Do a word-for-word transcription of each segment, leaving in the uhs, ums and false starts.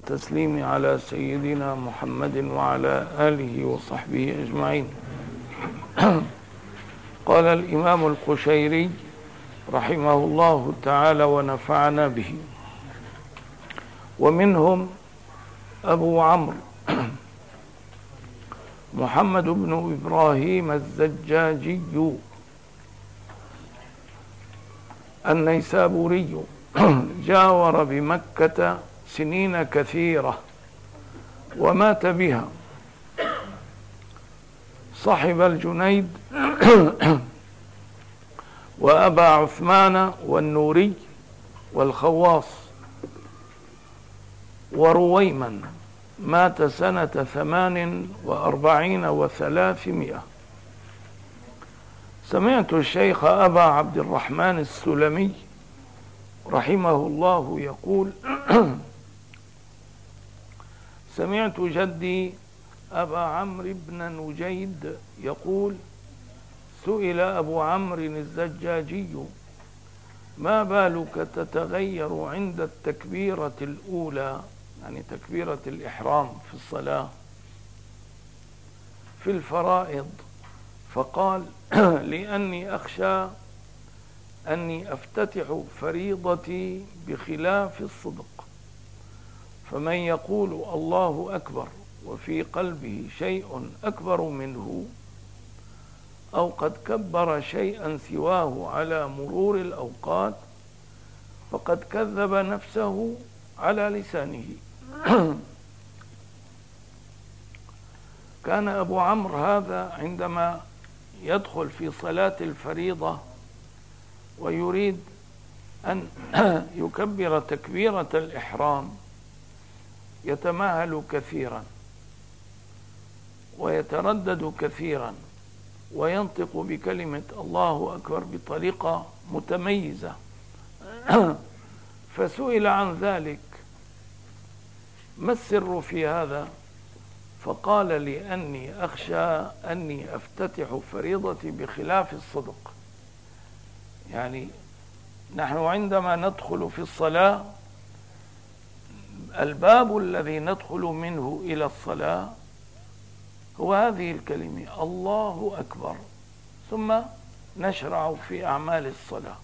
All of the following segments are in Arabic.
والتسليم على سيدنا محمد وعلى آله وصحبه أجمعين. قال الإمام القشيري رحمه الله تعالى ونفعنا به: ومنهم أبو عمرو محمد بن إبراهيم الزجاجي النيسابوري، جاور بمكة سنين كثيرة ومات بها. صحب الجنيد وأبا عثمان والنوري والخواص ورويما. مات سنة ثمان وأربعين وثلاثمائة. سمعت الشيخ أبا عبد الرحمن السلمي رحمه الله يقول: سمعت جدي أبا عمرو بن نجيد يقول: سئل أبو عمرو الزجاجي: ما بالك تتغير عند التكبيرة الأولى، يعني تكبيرة الإحرام في الصلاة في الفرائض؟ فقال: لأني أخشى أني أفتتح فريضتي بخلاف الصدق، فمن يقول الله أكبر وفي قلبه شيء أكبر منه، أو قد كبر شيئا سواه على مرور الأوقات، فقد كذب نفسه على لسانه. كان أبو عمرو هذا عندما يدخل في صلاة الفريضة ويريد أن يكبر تكبيرة الإحرام يتماهل كثيرا ويتردد كثيرا وينطق بكلمة الله أكبر بطريقة متميزة. فسئل عن ذلك: ما السر في هذا؟ فقال: لأني أخشى أني أفتتح فريضتي بخلاف الصدق. يعني نحن عندما ندخل في الصلاة، الباب الذي ندخل منه إلى الصلاة هو هذه الكلمة الله أكبر، ثم نشرع في أعمال الصلاة.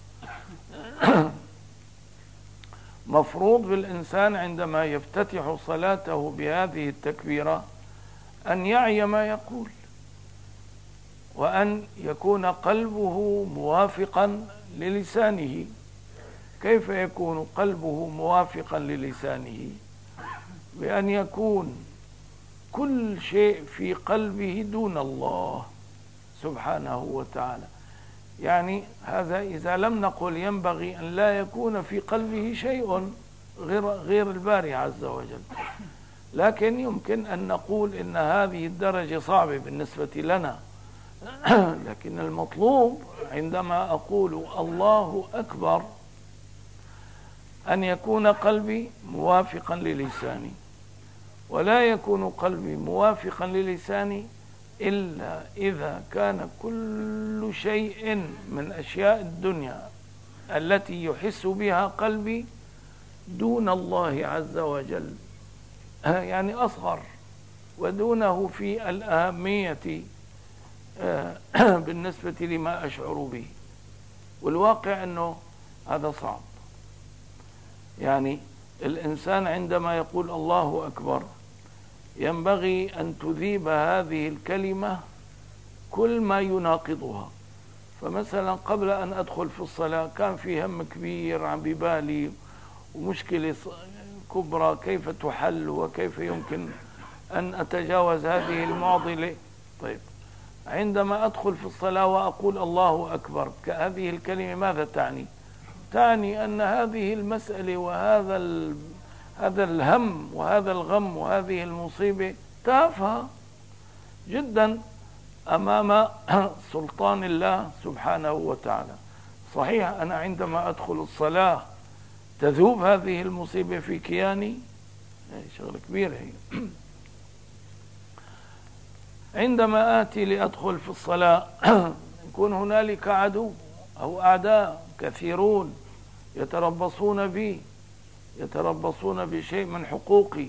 مفروض بالإنسان عندما يفتتح صلاته بهذه التكبيرة أن يعي ما يقول، وأن يكون قلبه موافقا للسانه. كيف يكون قلبه موافقا للسانه؟ بأن يكون كل شيء في قلبه دون الله سبحانه وتعالى. يعني هذا إذا لم نقل ينبغي أن لا يكون في قلبه شيء غير غير الباري عز وجل، لكن يمكن أن نقول إن هذه الدرجة صعبة بالنسبة لنا. لكن المطلوب عندما أقول الله أكبر أن يكون قلبي موافقا للساني، ولا يكون قلبي موافقا للساني إلا إذا كان كل شيء من أشياء الدنيا التي يحس بها قلبي دون الله عز وجل، يعني أصغر ودونه في الأهمية بالنسبة لما أشعر به. والواقع أنه هذا صعب. يعني الإنسان عندما يقول الله أكبر ينبغي أن تذيب هذه الكلمة كل ما يناقضها. فمثلا قبل أن أدخل في الصلاة كان في هم كبير عن ببالي ومشكلة كبرى كيف تحل وكيف يمكن أن أتجاوز هذه المعضلة. طيب، عندما أدخل في الصلاة وأقول الله أكبر، هذه الكلمة ماذا تعني؟ تعني أن هذه المسألة وهذا ال... هذا الهم وهذا الغم وهذه المصيبة تافهة جدا أمام سلطان الله سبحانه وتعالى. صحيح أنا عندما أدخل الصلاة تذوب هذه المصيبة في كياني، شغلة كبيرة هي. عندما آتي لأدخل في الصلاة يكون هنالك عدو أو أعداء كثيرون يتربصون بي، يتربصون بشيء من حقوقي،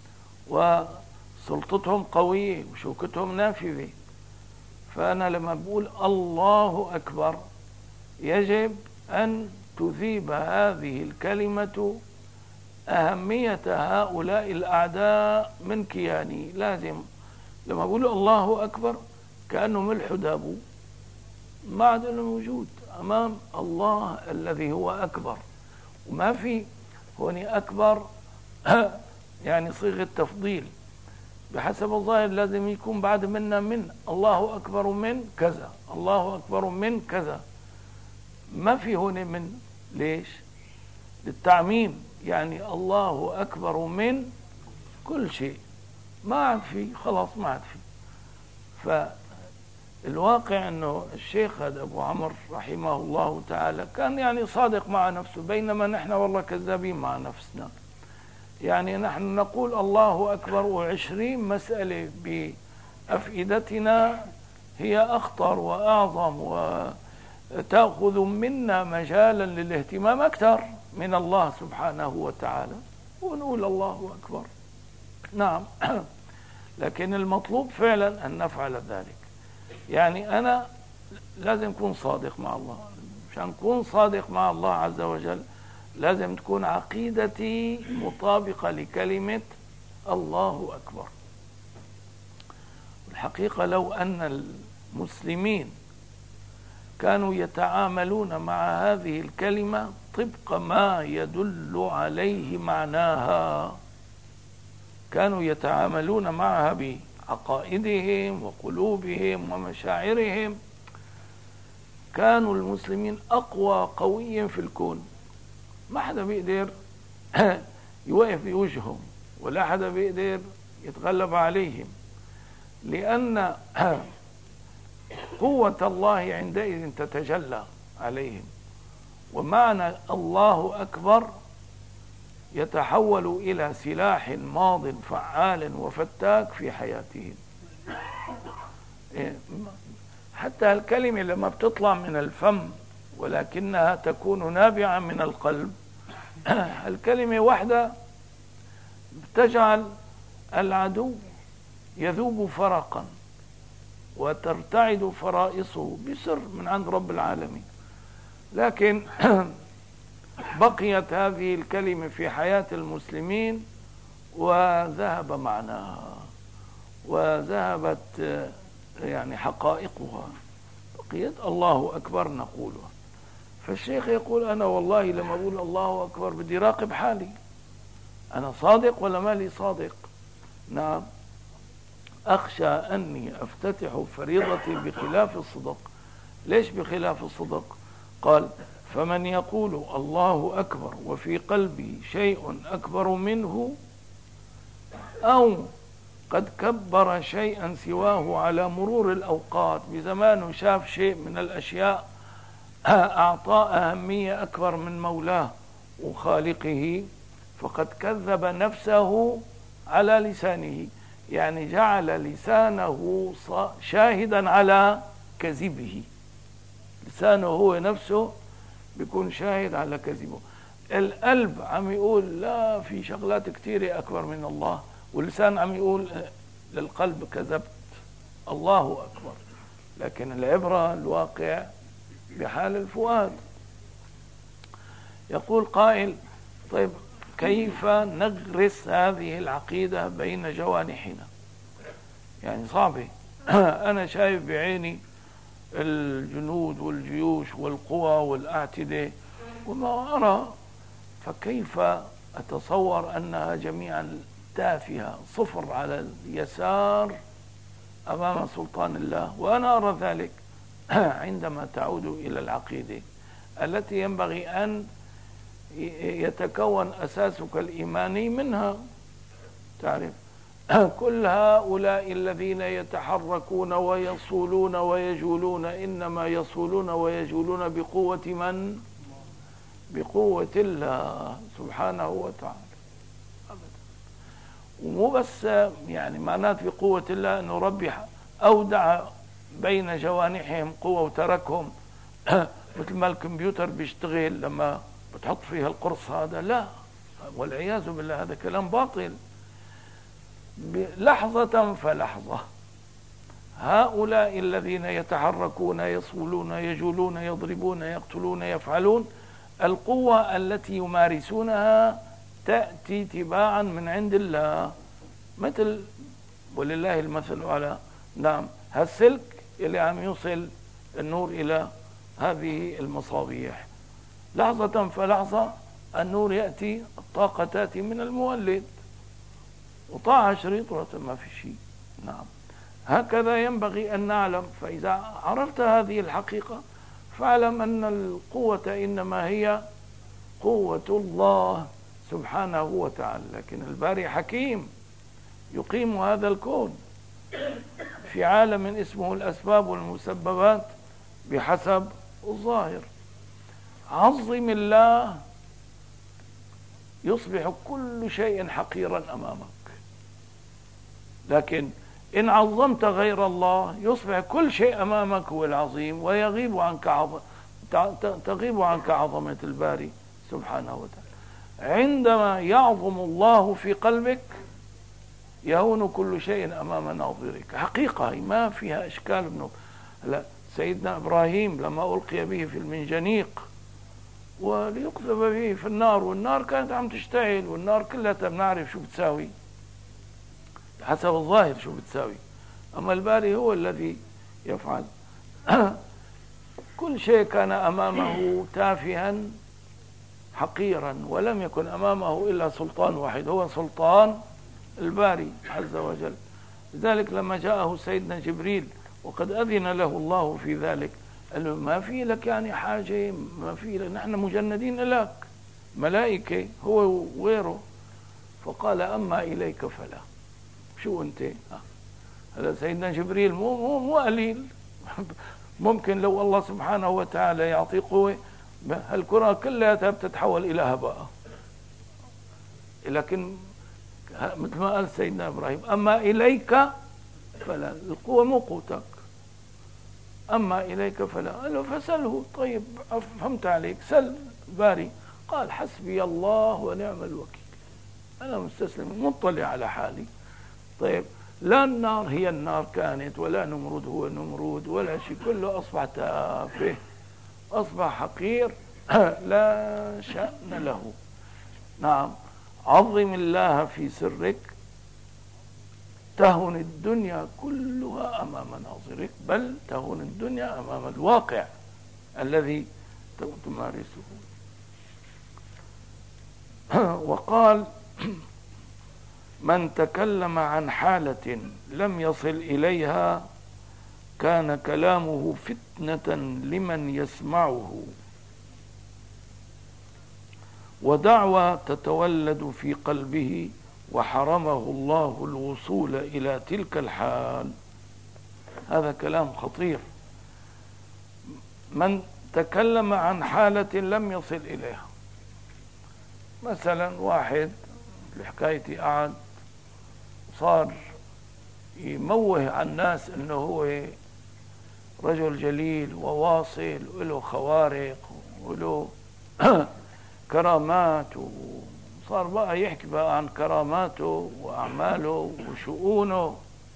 وسلطتهم قوية وشوكتهم نافذة. فأنا لما بقول الله أكبر يجب أن تذيب هذه الكلمة أهمية هؤلاء الأعداء من كياني. لازم لما بقول الله أكبر كأنه ملح دابو، ما عاد له موجود أمام الله الذي هو أكبر. وما في هون أكبر يعني صيغة تفضيل، بحسب الظاهر لازم يكون بعد منا من الله أكبر من كذا، الله أكبر من كذا. ما في هون من، ليش؟ للتعميم، يعني الله أكبر من كل شيء، ما عاد في، خلاص ما عاد في. فالواقع أنه الشيخ هذا أبو عمرو رحمه الله تعالى كان يعني صادق مع نفسه، بينما نحن والله كذابين مع نفسنا. يعني نحن نقول الله أكبر وعشرين مسألة بأفئدتنا هي أخطر وأعظم وتأخذ منا مجالا للاهتمام أكثر من الله سبحانه وتعالى، ونقول الله أكبر. نعم، لكن المطلوب فعلا أن نفعل ذلك. يعني أنا لازم أكون صادق مع الله، مشان أكون صادق مع الله عز وجل لازم تكون عقيدتي مطابقة لكلمة الله أكبر. الحقيقة لو أن المسلمين كانوا يتعاملون مع هذه الكلمة طبق ما يدل عليه معناها، كانوا يتعاملون معها بعقائدهم وقلوبهم ومشاعرهم، كانوا المسلمين أقوى قوي في الكون. ما حدا بيقدر يوقف بوجههم، ولا حدا بيقدر يتغلب عليهم، لأن قوة الله عندئذ تتجلى عليهم، ومعنى الله أكبر يتحول إلى سلاح ماض فعال وفتاك في حياتهم. حتى الكلمة لما بتطلع من الفم ولكنها تكون نابعة من القلب، الكلمة واحدة بتجعل العدو يذوب فرقا وترتعد فرائصه بسر من عند رب العالمين. لكن بقيت هذه الكلمة في حياة المسلمين وذهب معناها وذهبت يعني حقائقها، بقيت الله أكبر نقولها. فالشيخ يقول أنا والله لما أقول الله أكبر بدي راقب حالي، أنا صادق ولا مالي صادق؟ نعم، أخشى أني أفتتح فريضتي بخلاف الصدق. ليش بخلاف الصدق؟ قال فمن يقول الله أكبر وفي قلبي شيء أكبر منه، أو قد كبر شيئا سواه على مرور الأوقات، بزمانه شاف شيء من الأشياء أعطى أهمية أكبر من مولاه وخالقه، فقد كذب نفسه على لسانه، يعني جعل لسانه شاهدا على كذبه. لسانه هو نفسه بيكون شاهد على كذبه. القلب عم يقول لا، في شغلات كتيرة أكبر من الله، واللسان عم يقول للقلب كذبت، الله أكبر. لكن العبرة الواقع بحال الفؤاد. يقول قائل طيب كيف نغرس هذه العقيدة بين جوانحنا؟ يعني صعبة. أنا شايف بعيني الجنود والجيوش والقوى والأعتدة وما أرى، فكيف أتصور أنها جميعا تافهة صفر على اليسار أمام سلطان الله؟ وأنا أرى ذلك عندما تعود إلى العقيدة التي ينبغي أن يتكون أساسك الإيماني منها. تعرف كل هؤلاء الذين يتحركون ويصولون ويجولون إنما يصولون ويجولون بقوة من؟ بقوة الله سبحانه وتعالى أبدا. ومو بس يعني معنات بقوة الله أنه ربي أودع بين جوانحهم قوة وتركهم مثل ما الكمبيوتر بيشتغل لما بتحط فيها القرص هذا، لا والعياذ بالله هذا كلام باطل. لحظة فلحظة هؤلاء الذين يتحركون يصولون يجولون يضربون يقتلون يفعلون، القوة التي يمارسونها تأتي تباعا من عند الله، مثل ولله المثل الأعلى. نعم، هالسلك اللي عم يوصل النور إلى هذه المصابيح، لحظة فلحظة النور يأتي، الطاقة تأتي من المولد، وطاعة شريط ما في شيء. نعم، هكذا ينبغي أن نعلم. فإذا عرفت هذه الحقيقة فاعلم أن القوة إنما هي قوة الله سبحانه وتعالى، لكن الباري حكيم يقيم هذا الكون في عالم اسمه الأسباب والمسببات بحسب الظاهر. عظم الله يصبح كل شيء حقيرا أمامك، لكن إن عظمت غير الله يصبح كل شيء أمامك هو العظيم، ويغيب عنك عظم تغيب عنك عظمة الباري سبحانه وتعالى. عندما يعظم الله في قلبك يهون كل شيء أمام ناظرك، حقيقة ما فيها إشكال منه. لا، سيدنا إبراهيم لما ألقي به في المنجنيق وليقذف به في النار، والنار كانت عم تشتعل، والنار كلها بنعرف شو بتساوي حسب الظاهر شو بتساوي، أما الباري هو الذي يفعل. كل شيء كان أمامه تافها حقيرا، ولم يكن أمامه إلا سلطان واحد هو سلطان الباري عز وجل. لذلك لما جاءه سيدنا جبريل وقد أذن له الله في ذلك قال له ما في لك يعني حاجة، ما في لك، نحن مجندين لك ملائكة هو وغيره. فقال أما إليك فلا. شو أنت؟ هذا سيدنا جبريل مو مو مو قليل. ممكن لو الله سبحانه وتعالى يعطيه قوة هالكرة كلها بتتحول إلى هباء، لكن مثل ما قال سيدنا إبراهيم أما إليك فلا، القوة مو قوتك، أما إليك فلا. قال له فسله. طيب فهمت عليك، سل باري. قال حسبي الله ونعم الوكيل، أنا مستسلم مطلع على حالي. طيب لا النار هي النار كانت، ولا نمرود هو نمرود، ولا شيء، كله أصبح تافه، أصبح حقير لا شأن له. نعم، عظم الله في سرك تهون الدنيا كلها أمام ناظرك، بل تهون الدنيا أمام الواقع الذي تمارسه. وقال من تكلم عن حالة لم يصل إليها كان كلامه فتنة لمن يسمعه، ودعوى تتولد في قلبه، وحرمه الله الوصول إلى تلك الحال. هذا كلام خطير. من تكلم عن حالة لم يصل إليها، مثلا واحد لحكايتي قعد صار يموه عن الناس انه هو رجل جليل وواصل وله خوارق وله كرامات، وصار بقى يحكي بقى عن كراماته واعماله وشؤونه.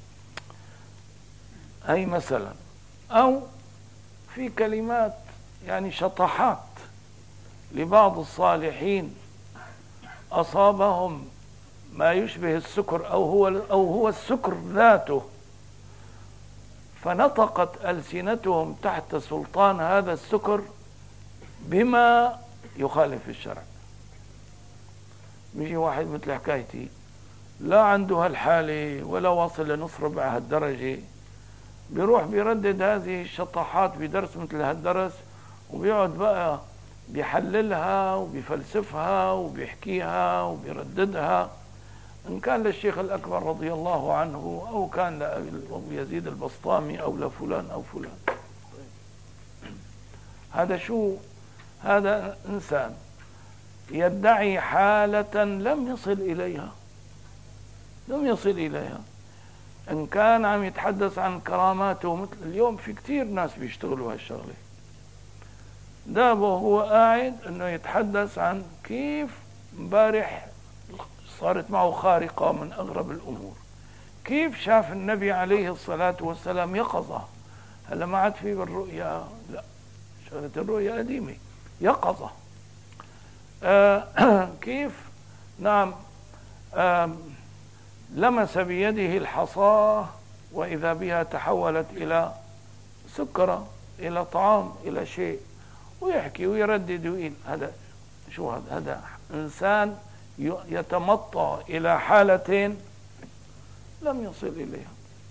هي مثلا، او في كلمات يعني شطحات لبعض الصالحين أصابهم ما يشبه السكر أو هو أو هو السكر ذاته، فنطقت ألسنتهم تحت سلطان هذا السكر بما يخالف الشرع. بيجي واحد مثل حكايتي لا عنده هالحالة ولا واصل لنص ربع هالدرجة، بيروح بيردد هذه الشطحات بدرس مثل هالدرس، وبيقعد بقى بيحللها وبيفلسفها وبيحكيها وبيرددها، إن كان للشيخ الأكبر رضي الله عنه أو كان لأبو يزيد البسطامي أو لفلان أو فلان. هذا شو؟ هذا إنسان يدعي حالة لم يصل إليها، لم يصل إليها. إن كان عم يتحدث عن كراماته، مثل اليوم في كتير ناس بيشتغلوا هالشغلة، دابه هو قاعد انه يتحدث عن كيف امبارح صارت معه خارقة من أغرب الأمور. كيف شاف النبي عليه الصلاة والسلام يقظة؟ هلا ما عاد في بالرؤيا، لا، شغلة الرؤيا قديمة، يقظة. آه كيف؟ نعم. آه لمس بيده الحصاة وإذا بها تحولت إلى سكرة، إلى طعام، إلى شيء، ويحكي ويردد ويقول هذا شو هذا؟ هذا إنسان يتمطى إلى حالتين لم يصل إليها.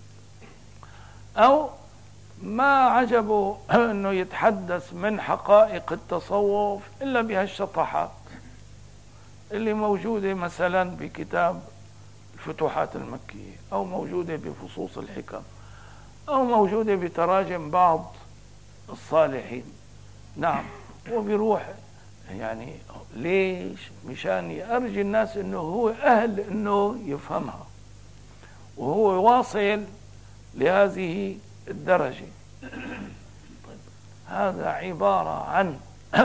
أو ما عجبه أنه يتحدث من حقائق التصوف إلا بهالشطحات اللي موجودة مثلا بكتاب الفتوحات المكية، أو موجودة بفصوص الحكم، أو موجودة بتراجم بعض الصالحين. نعم. وبيروح يعني ليش؟ مشان يأرجي الناس انه هو اهل انه يفهمها، وهو واصل لهذه الدرجة. طيب، هذا عبارة عن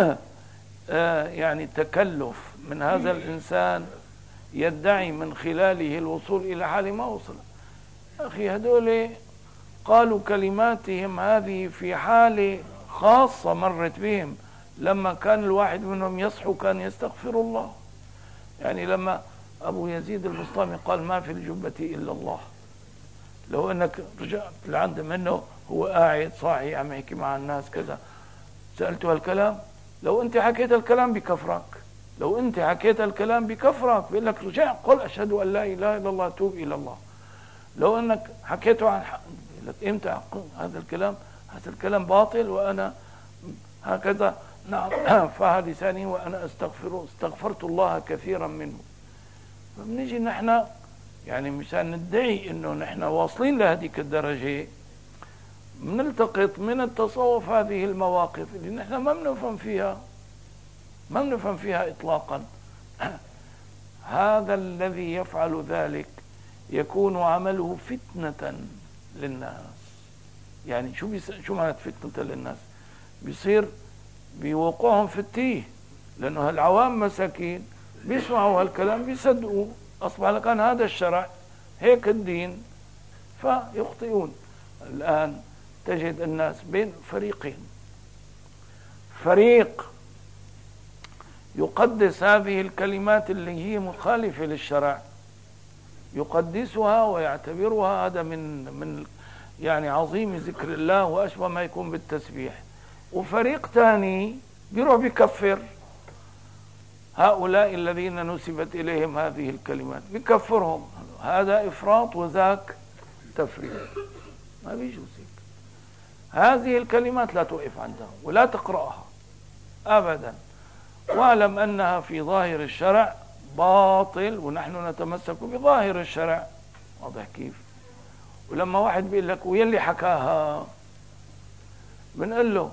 يعني تكلف من هذا الإنسان يدعي من خلاله الوصول إلى حال ما وصل. أخي هذول قالوا كلماتهم هذه في حالة خاصة مرت بهم، لما كان الواحد منهم يصحو كان يستغفر الله. يعني لما أبو يزيد البسطامي قال ما في الجبة إلا الله، لو أنك رجعت لعند منه هو قاعد صاحي عم يحكي مع الناس كذا، سألته هالكلام، لو أنت حكيت الكلام بكفرك، لو أنت حكيت الكلام بكفرك بيقول لك رجع قل أشهد أن لا إله إلا الله توب إلى الله. لو أنك حكيته عن حق لك إمتى هذا الكلام؟ هذا الكلام باطل وأنا هكذا نعم فها لساني وأنا أستغفر استغفرت الله كثيرا منه. فبنيجي نحن يعني مشان ندعي إنه نحن واصلين لهذيك الدرجة، بنلتقط من التصوف هذه المواقف اللي نحن ما بنفهم فيها، ما بنفهم فيها إطلاقا. هذا الذي يفعل ذلك يكون عمله فتنة للناس. يعني شو بيس... شو معنى فتنة للناس؟ بيصير بيوقعهم في التيه، لأنه هالعوام مساكين بيسمعوا هالكلام بيصدقوا، أصبح لكان هذا الشرع هيك الدين، فيخطئون. الآن تجد الناس بين فريقين، فريق يقدس هذه الكلمات اللي هي مخالفة للشرع، يقدسها ويعتبرها هذا من من يعني عظيم ذكر الله وأشبه ما يكون بالتسبيح. وفريق ثاني بيروح بيكفر هؤلاء الذين نسبت إليهم هذه الكلمات، بيكفرهم. هذا إفراط وذاك تفريط، ما بيجوز هيك. هذه الكلمات لا توقف عندها ولا تقرأها أبدا، واعلم أنها في ظاهر الشرع باطل، ونحن نتمسك بظاهر الشرع. واضح كيف؟ ولما واحد بيقول لك ويلي حكاها، بنقول له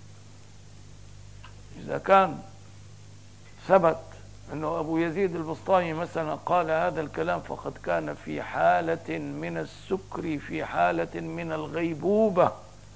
إذا كان ثبت أنه أبو يزيد البسطامي مثلا قال هذا الكلام فقد كان في حالة من السكر، في حالة من الغيبوبة،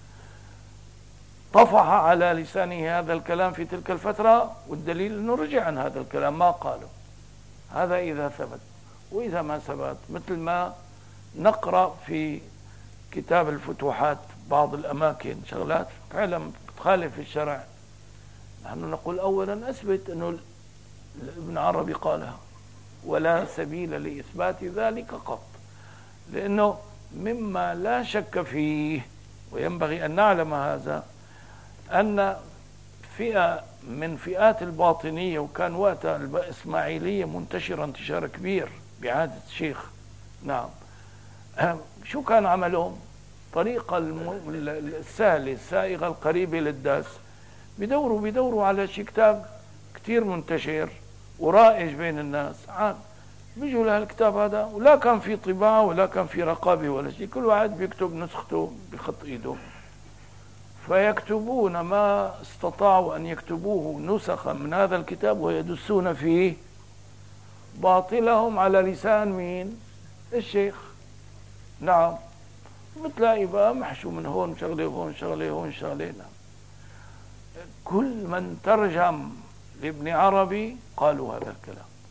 طفح على لسانه هذا الكلام في تلك الفترة، والدليل أنه رجع عن هذا الكلام ما قاله. هذا إذا ثبت. وإذا ما ثبت، مثل ما نقرأ في كتاب الفتوحات بعض الأماكن شغلات فعلا تخالف الشرع، نحن نقول أولا أثبت أنه ابن عربي قالها، ولا سبيل لإثبات ذلك قط، لأنه مما لا شك فيه وينبغي أن نعلم هذا أن فئة من فئات الباطنية، وكان وقتها الإسماعيلية منتشرة انتشار كبير بعهد الشيخ. نعم. شو كان عملهم؟ طريقة السهلة السائغة القريبة للداس، بدوروا بدوروا على شي كتاب كتير منتشر ورائج بين الناس، عام بيجوا لهالكتاب هذا، ولا كان في طباعة ولا كان في رقابة ولا شيء، كل واحد بيكتب نسخته بخط ايده، فيكتبون ما استطاعوا أن يكتبوه نسخا من هذا الكتاب ويدسون فيه باطلهم على لسان مين؟ الشيخ. نعم. بتلاقي بقى محشو من هون شغلة هون شغلة هون شغلة. نعم. كل من ترجم لابن عربي قالوا هذا الكلام،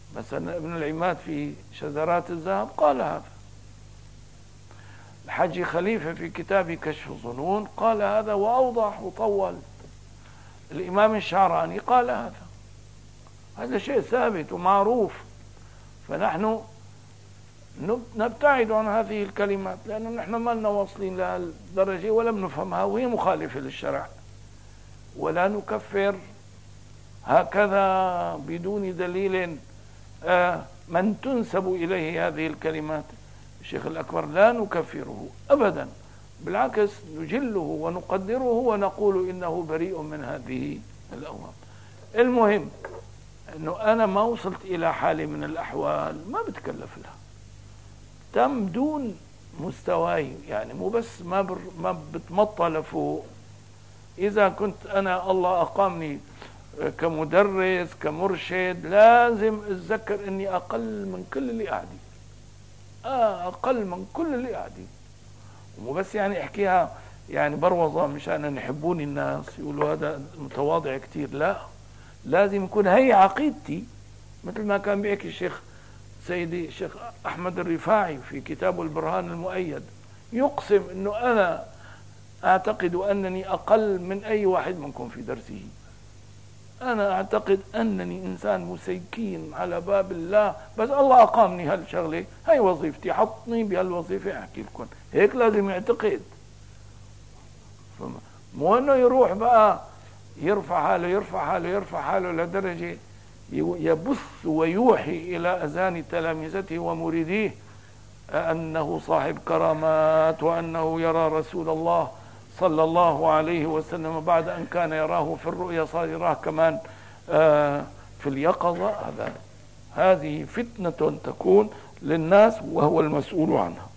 مثلا ابن العماد في شذرات الذهب قال هذا، الحجي خليفة في كتاب كشف الظنون قال هذا وأوضح وطول، الإمام الشعراني قال هذا. هذا شيء ثابت ومعروف، فنحن نبتعد عن هذه الكلمات لأنه نحن ما لنا واصلين لها الدرجة ولم نفهمها، وهي مخالفة للشرع. ولا نكفر هكذا بدون دليل من تنسب إليه هذه الكلمات. الشيخ الأكبر لا نكفره أبدا، بالعكس نجله ونقدره ونقول إنه بريء من هذه الأوهام. المهم أنه أنا ما وصلت إلى حالة من الأحوال ما بتكلف لها، تم دون مستواي، يعني مو بس ما بر ما بتمطى لفوق. إذا كنت أنا الله أقامني كمدرس كمرشد لازم أتذكر أني أقل من كل اللي قاعدين، آه أقل من كل اللي قاعدين. ومو بس يعني أحكيها يعني بروضة مشان نحبوني الناس يقولوا هذا متواضع كتير، لا، لازم يكون هي عقيدتي، مثل ما كان بيحكي الشيخ سيدي الشيخ أحمد الرفاعي في كتابه البرهان المؤيد، يقسم أنه أنا أعتقد أنني أقل من أي واحد منكم في درسه، أنا أعتقد أنني إنسان مسيكين على باب الله، بس الله أقامني هالشغلة، هاي وظيفتي، حطني بهالوظيفة أحكي لكم، هيك لازم يعتقد. مو أنه يروح بقى يرفع حاله يرفع حاله يرفع حاله لدرجة يبث ويوحي إلى أذان تلامذته ومريديه أنه صاحب كرامات وأنه يرى رسول الله صلى الله عليه وسلم بعد أن كان يراه في الرؤيا صار يراه كمان في اليقظة. هذا هذه فتنة تكون للناس وهو المسؤول عنها.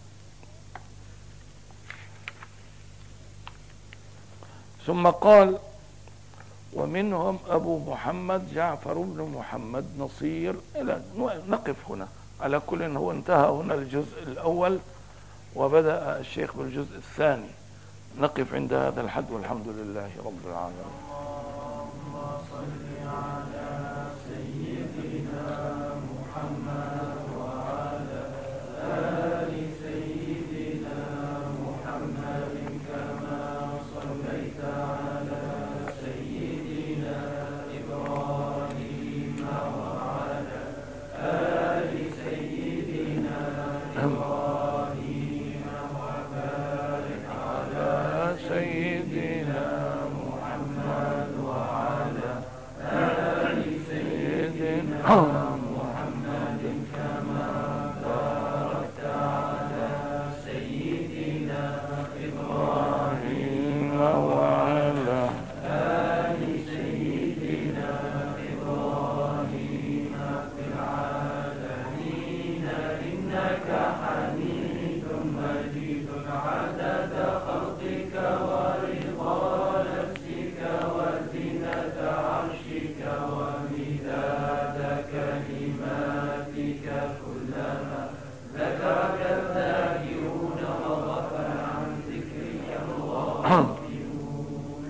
ثم قال ومنهم أبو محمد جعفر بن محمد نصير. إلى نقف هنا، على كل هو انتهى هنا الجزء الأول وبدأ الشيخ بالجزء الثاني، نقف عند هذا الحد والحمد لله رب العالمين. اللهم صل على سيدنا محمد وعلى آل سيدنا محمد كما صليت على سيدنا إبراهيم وعلى آل سيدنا إبراهيم وبارك على سيدنا محمد وعلى آل سيدنا محمد كما باركت على سيدنا إبراهيم وعلى آل سيدنا إبراهيم في العالمين إنك حميد مجيد عدد خلقك ورضا نفسك وزنة عرشك ومداد كلماتك كلما ذكرك الذاكرون وغفل عن ذكرك الغافلون.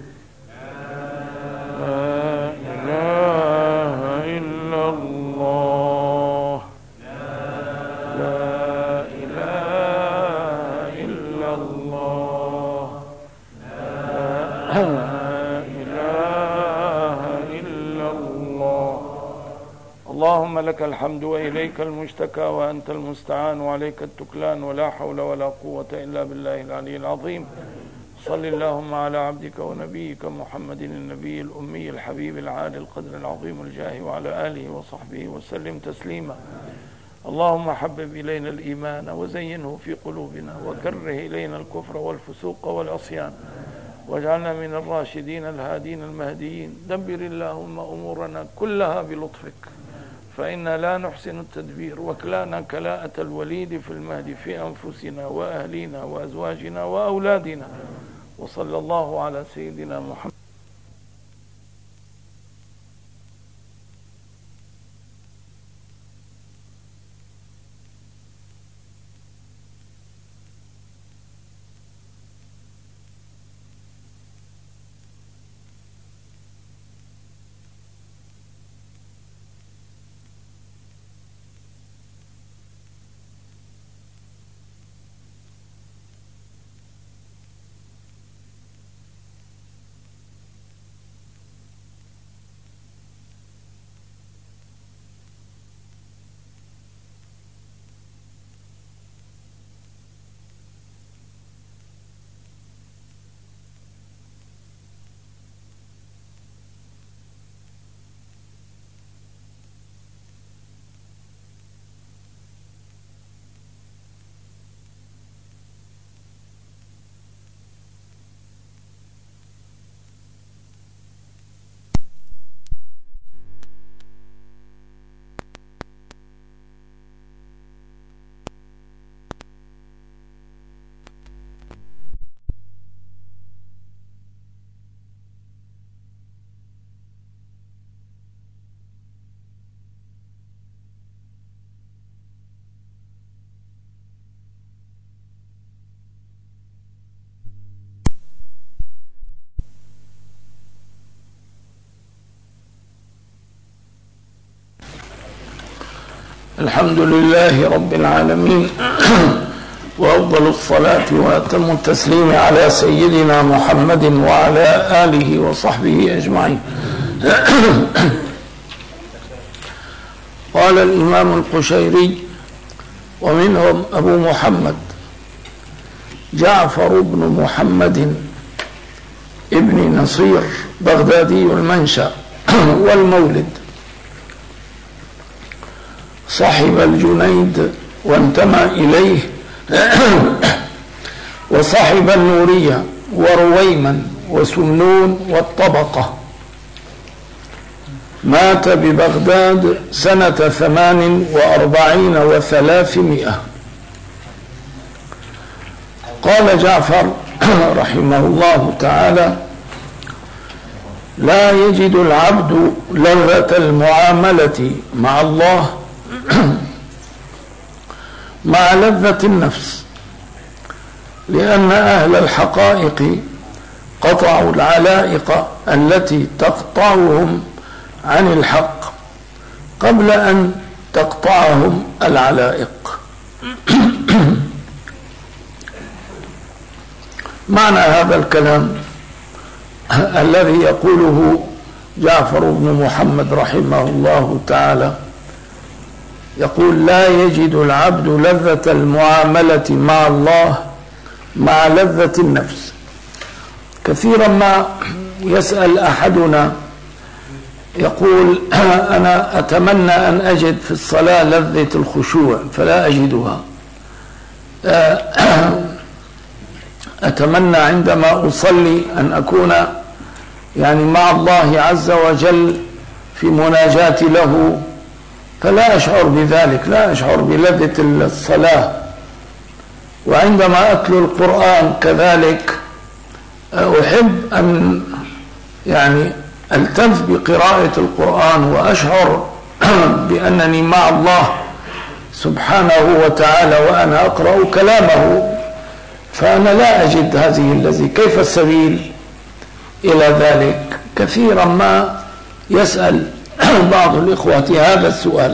لا إله إلا الله، لا إله إلا الله، لا إله إلا الله. اللهم لك الحمد وإليك المشتكى وأنت المستعان وعليك التكلان ولا حول ولا قوة إلا بالله العلي العظيم. صل اللهم على عبدك ونبيك محمد النبي الأمي الحبيب العالي القدر العظيم الجاه وعلى آله وصحبه وسلم تسليما. اللهم حبب إلينا الإيمان وزينه في قلوبنا وكره إلينا الكفر والفسوق والعصيان واجعلنا من الراشدين الهادين المهديين. دبر اللهم أمورنا كلها بلطفك فإنا لا نحسن التدبير، وكلانا كلاءة الوليد في المهد في أنفسنا وأهلينا وأزواجنا وأولادنا. وصلى الله على سيدنا محمد. الحمد لله رب العالمين وأفضل الصلاة وأتم التسليم على سيدنا محمد وعلى آله وصحبه أجمعين. قال الإمام القشيري: ومنهم أبو محمد جعفر بن محمد ابن نصير بغدادي المنشأ والمولد، صاحب الجنيد وانتمى إليه، وصاحب النورية ورويما وسمنون والطبقة. مات ببغداد سنة ثمان وأربعين وثلاثمائة. قال جعفر رحمه الله تعالى: لا يجد العبد لذة المعاملة مع الله مع لذة النفس، لأن أهل الحقائق قطعوا العلائق التي تقطعهم عن الحق قبل أن تقطعهم العلائق. معنى هذا الكلام الذي يقوله جعفر بن محمد رحمه الله تعالى، يقول: لا يجد العبد لذة المعاملة مع الله مع لذة النفس. كثيرا ما يسأل أحدنا يقول: أنا أتمنى أن أجد في الصلاة لذة الخشوع فلا أجدها، أتمنى عندما أصلي أن أكون يعني مع الله عز وجل في مناجاة له فلا أشعر بذلك، لا أشعر بلذة الصلاة. وعندما أتلو القرآن كذلك أحب أن يعني ألتف بقراءة القرآن وأشعر بأنني مع الله سبحانه وتعالى وأنا أقرأ كلامه، فأنا لا أجد هذه الذي. كيف السبيل إلى ذلك؟ كثيرا ما يسأل بعض الإخوة هذا السؤال،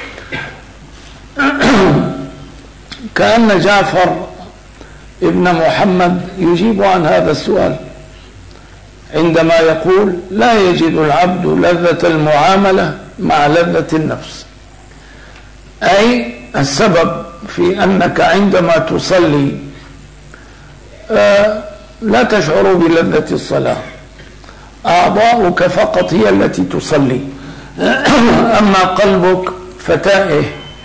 كأن جعفر ابن محمد يجيب عن هذا السؤال عندما يقول: لا يجد العبد لذة المعاملة مع لذة النفس، أي السبب في أنك عندما تصلي لا تشعر بلذة الصلاة، أعضاؤك فقط هي التي تصلي، أما قلبك فتائه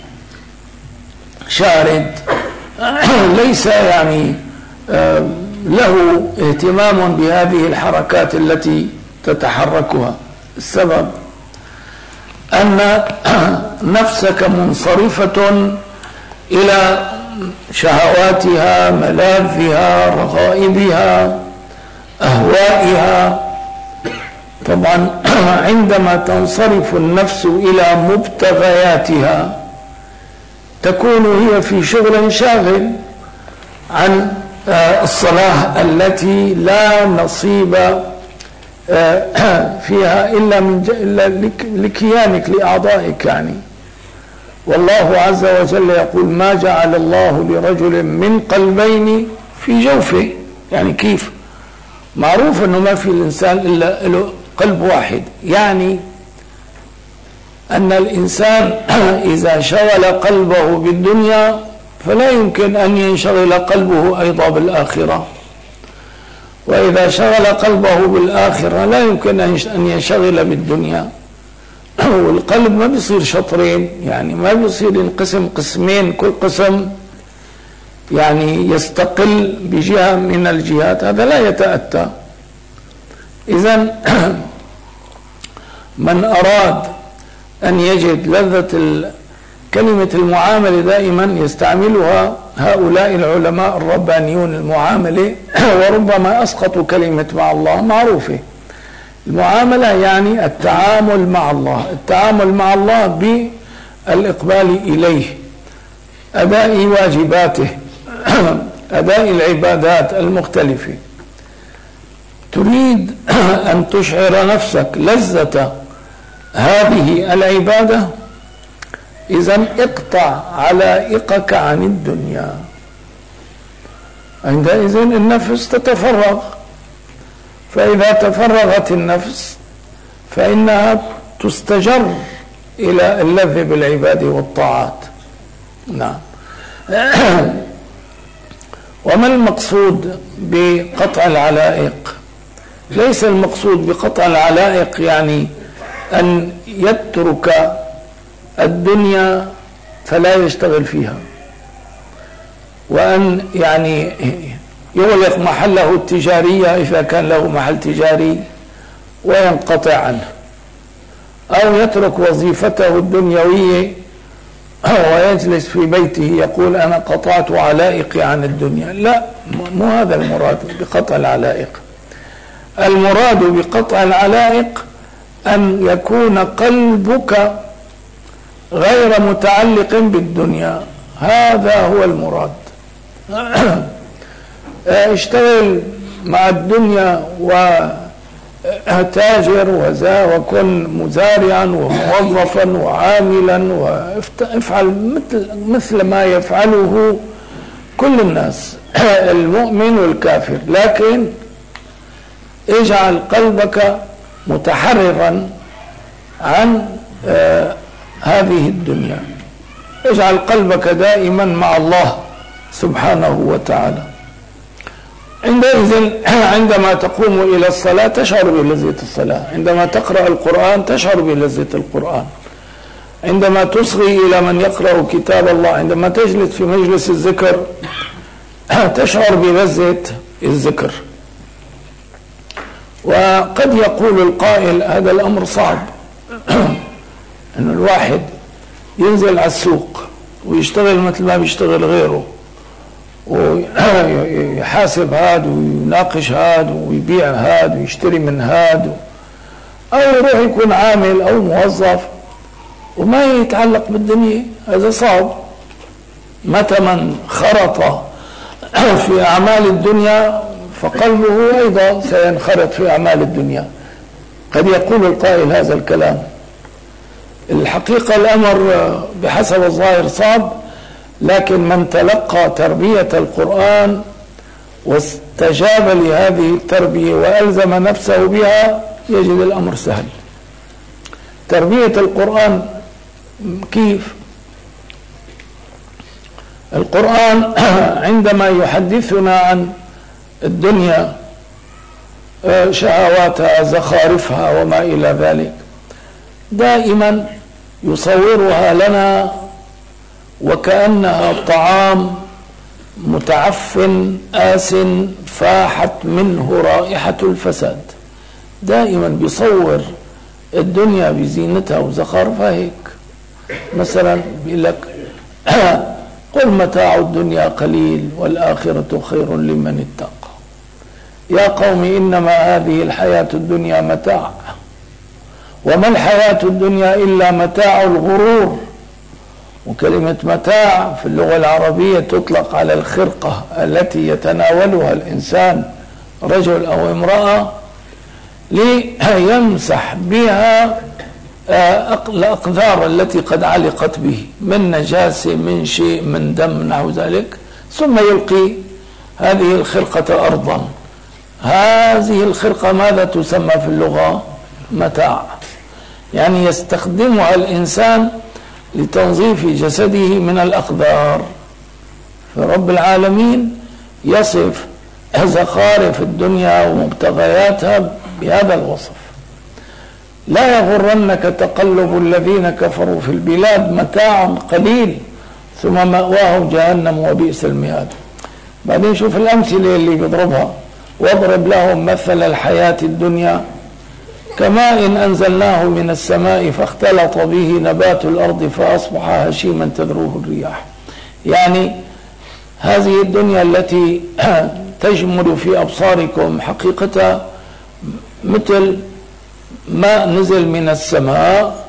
شارد، ليس يعني له اهتمام بهذه الحركات التي تتحركها. السبب أن نفسك منصرفة إلى شهواتها، ملاذها، رغائبها، أهوائها. طبعا عندما تنصرف النفس إلى مبتغياتها تكون هي في شغل شاغل عن الصلاة التي لا نصيب فيها إلا من إلا لكيانك لأعضائك يعني. والله عز وجل يقول: ما جعل الله لرجل من قلبين في جوفه. يعني كيف؟ معروف أنه ما في الإنسان إلا له قلب واحد، يعني أن الإنسان إذا شغل قلبه بالدنيا فلا يمكن أن ينشغل قلبه أيضا بالآخرة، وإذا شغل قلبه بالآخرة لا يمكن أن ينشغل بالدنيا. والقلب ما بيصير شطرين، يعني ما بيصير ينقسم قسمين كل قسم يعني يستقل بجهة من الجهات، هذا لا يتأتى. إذن من أراد أن يجد لذة كلمة المعاملة دائما يستعملها هؤلاء العلماء الربانيون المعاملة، وربما أسقطوا كلمة مع الله معروفة. المعاملة يعني التعامل مع الله، التعامل مع الله بالإقبال إليه، أداء واجباته، أداء العبادات المختلفة. تريد أن تشعر نفسك لذة هذه العبادة، إذن اقطع علائقك عن الدنيا. عندئذ النفس تتفرغ، فإذا تفرغت النفس فإنها تستجر إلى اللذ بالعباد والطاعات. نعم. وما المقصود بقطع العلائق؟ ليس المقصود بقطع العلائق يعني أن يترك الدنيا فلا يشتغل فيها، وأن يعني يغلق محله التجارية إذا كان له محل تجاري وينقطع عنه، أو يترك وظيفته الدنيوية ويجلس في بيته يقول أنا قطعت علائقي عن الدنيا. لا، مو هذا المراد بقطع العلائق. المراد بقطع العلائق أن يكون قلبك غير متعلق بالدنيا، هذا هو المراد. اشتغل مع الدنيا وتاجر وزا وكن مزارعا وموظفا وعاملا وافعل مثل مثل ما يفعله كل الناس المؤمن والكافر، لكن اجعل قلبك متحررا عن آه هذه الدنيا، اجعل قلبك دائما مع الله سبحانه وتعالى. عندئذ عندما تقوم إلى الصلاة تشعر بلذة الصلاة، عندما تقرأ القرآن تشعر بلذة القرآن، عندما تصغي إلى من يقرأ كتاب الله، عندما تجلس في مجلس الذكر تشعر بلذة الذكر. وقد يقول القائل هذا الأمر صعب، أن الواحد ينزل على السوق ويشتغل مثل ما بيشتغل غيره، ويحاسب هاد ويناقش هاد ويبيع هاد ويشتري من هاد، أو يروح يكون عامل أو موظف وما يتعلق بالدنيا. هذا صعب. متى من خرط في أعمال الدنيا فقلبه أيضا سينخرط في أعمال الدنيا. قد يقول القائل هذا الكلام، الحقيقة الأمر بحسب الظاهر صعب، لكن من تلقى تربية القرآن واستجاب لهذه التربية وألزم نفسه بها يجد الأمر سهل. تربية القرآن كيف؟ القرآن عندما يحدثنا عن الدنيا شهواتها زخارفها وما إلى ذلك دائما يصورها لنا وكأنها طعام متعفن آس فاحت منه رائحة الفساد. دائما بيصور الدنيا بزينتها وزخارفها هيك. مثلا بيقول لك قل متاع الدنيا قليل والآخرة خير لمن اتقى. يا قوم إنما هذه الحياة الدنيا متاع وما الحياة الدنيا إلا متاع الغرور. وكلمة متاع في اللغة العربية تطلق على الخرقة التي يتناولها الإنسان رجل أو امرأة ليمسح بها الأقذار التي قد علقت به من نجاسة من شيء من دم نحو ذلك، ثم يلقي هذه الخرقة أرضا. هذه الخرقة ماذا تسمى في اللغة؟ متاع، يعني يستخدمها الإنسان لتنظيف جسده من الأقذار. فرب العالمين يصف زخارف الدنيا ومبتغياتها بهذا الوصف. لا يغرنك تقلب الذين كفروا في البلاد متاع قليل ثم مأواهم جهنم وبئس المهاد. بعدين شوف الأمثلة اللي بيضربها، واضرب لهم مثل الحياة الدنيا كماء إن أنزلناه من السماء فاختلط به نبات الأرض فأصبح هشيما تذروه الرياح. يعني هذه الدنيا التي تجمل في أبصاركم حقيقتها مثل ماء نزل من السماء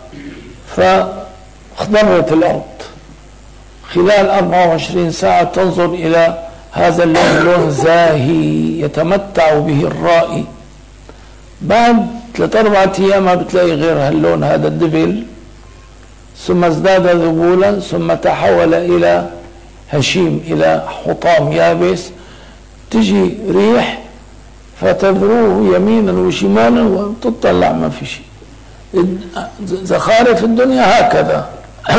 فاخضرت الأرض، خلال أربعة وعشرين ساعة تنظر إلى هذا اللون، لون زاهي يتمتع به الرائي. بعد ثلاثة أربعة أيام ما بتلاقي غير هاللون، هذا الدبل ثم ازداد ذبولا ثم تحول إلى هشيم، إلى حطام يابس، تجي ريح فتذروه يمينا وشمالا وتطلع ما في شيء. زخارف الدنيا هكذا.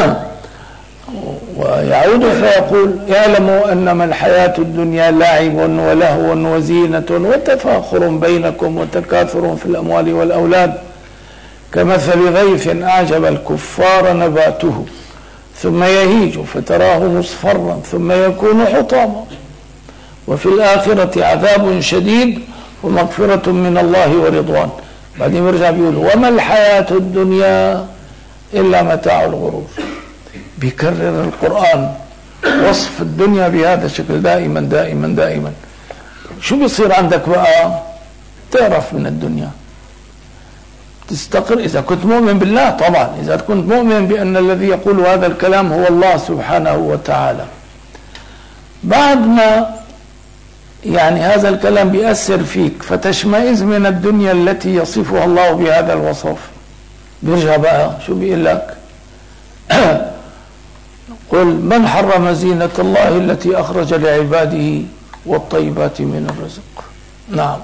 ويعود فيقول اعلموا أنما الحياة الدنيا لعب ولهو وزينة وتفاخر بينكم وتكاثر في الأموال والأولاد كمثل غيث أعجب الكفار نباته ثم يهيج فتراه مصفرا ثم يكون حطاما وفي الآخرة عذاب شديد ومغفرة من الله ورضوان. بعدين يرجع بيقول وما الحياة الدنيا إلا متاع الغرور. بيكرر القرآن وصف الدنيا بهذا الشكل دائما دائما دائما. شو بيصير عندك بقى؟ تعرف من الدنيا تستقر إذا كنت مؤمن بالله. طبعا إذا كنت مؤمن بأن الذي يقول هذا الكلام هو الله سبحانه وتعالى، بعد ما يعني هذا الكلام بيأثر فيك فتشمئز من الدنيا التي يصفها الله بهذا الوصف، بيرجع بقى شو بيقول لك؟ قل من حرم زينة الله التي أخرج لعباده والطيبات من الرزق. نعم.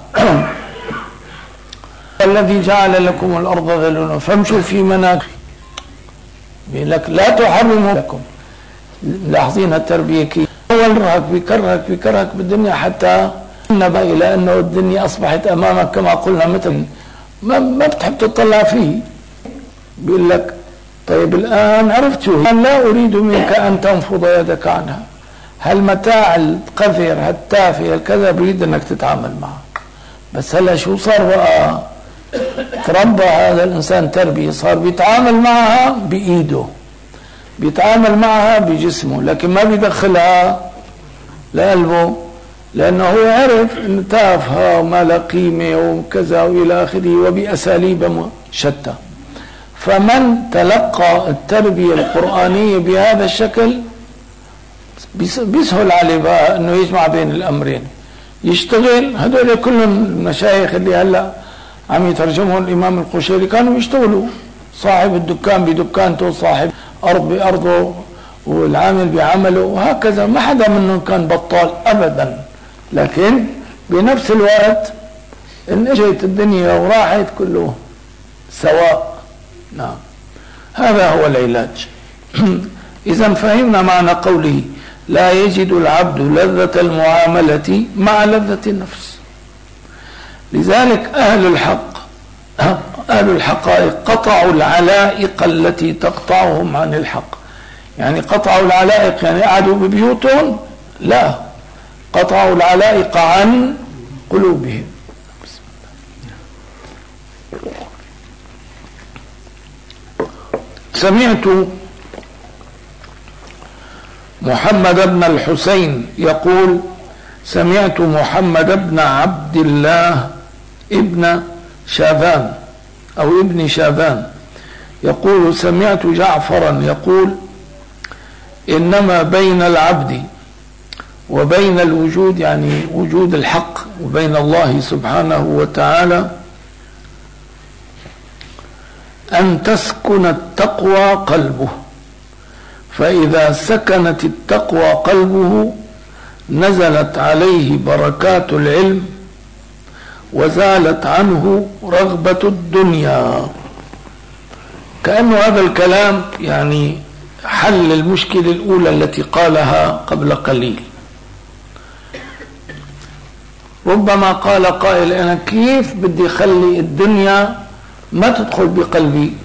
الذي جعل لكم الأرض ذلولا فامشوا في مناكبها. بيقول لك لا تحرموا لكم. لاحظين التربية كيف يكرهك بيكرهك بيكرهك بالدنيا حتى نبأ إلى أنه الدنيا أصبحت أمامك كما قلنا مثل ما, ما بتحب تطلع فيه. بيقول لك طيب الآن عرفت شو لا أريد منك أن تنفض يدك عنها. هالمتاع القذر هالتافه الكذا بريد أنك تتعامل معه. بس هلا شو صار بقى؟ تربى هذا الإنسان تربية، صار بيتعامل معها بإيده، بيتعامل معها بجسمه، لكن ما بيدخلها لقلبه، لأنه هو عرف أن تافهة وما لا قيمة وكذا وإلى آخره وبأساليب شتى. فمن تلقى التربية القرآنية بهذا الشكل بيسهل عليه بقى أنه يجمع بين الأمرين، يشتغل. هذول كلهم المشايخ اللي هلا عم يترجمهم الإمام القشيري كانوا يشتغلوا، صاحب الدكان بدكانته، صاحب أرض بأرضه، والعامل بعمله، وهكذا. ما حدا منهم كان بطال أبدا، لكن بنفس الوقت إن اجت الدنيا وراحت كله سواء. نعم، هذا هو العلاج. إذا فهمنا معنى قوله لا يجد العبد لذة المعاملة مع لذة النفس. لذلك أهل الحق أهل الحقائق قطعوا العلائق التي تقطعهم عن الحق. يعني قطعوا العلائق يعني قعدوا ببيوتهم؟ لا، قطعوا العلائق عن قلوبهم. سمعت محمد بن الحسين يقول سمعت محمد بن عبد الله ابن شاذان أو ابن شاذان يقول سمعت جعفرا يقول إنما بين العبد وبين الوجود، يعني وجود الحق، وبين الله سبحانه وتعالى أن تسكن التقوى قلبه، فإذا سكنت التقوى قلبه نزلت عليه بركات العلم وزالت عنه رغبة الدنيا. كأنه هذا الكلام يعني حل المشكلة الأولى التي قالها قبل قليل. ربما قال قائل أنا كيف بدي أخلي الدنيا ما تدخل بقلبي؟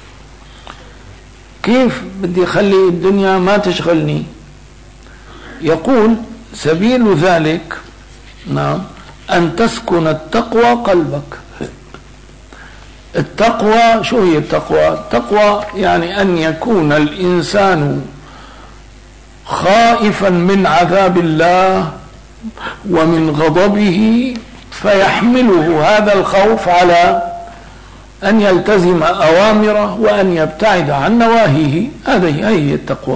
كيف بدي أخلي الدنيا ما تشغلني؟ يقول سبيل ذلك نعم أن تسكن التقوى قلبك. التقوى شو هي التقوى؟ التقوى يعني أن يكون الإنسان خائفا من عذاب الله ومن غضبه، فيحمله هذا الخوف على أن يلتزم أوامره وأن يبتعد عن نواهيه. هذه هي التقوى.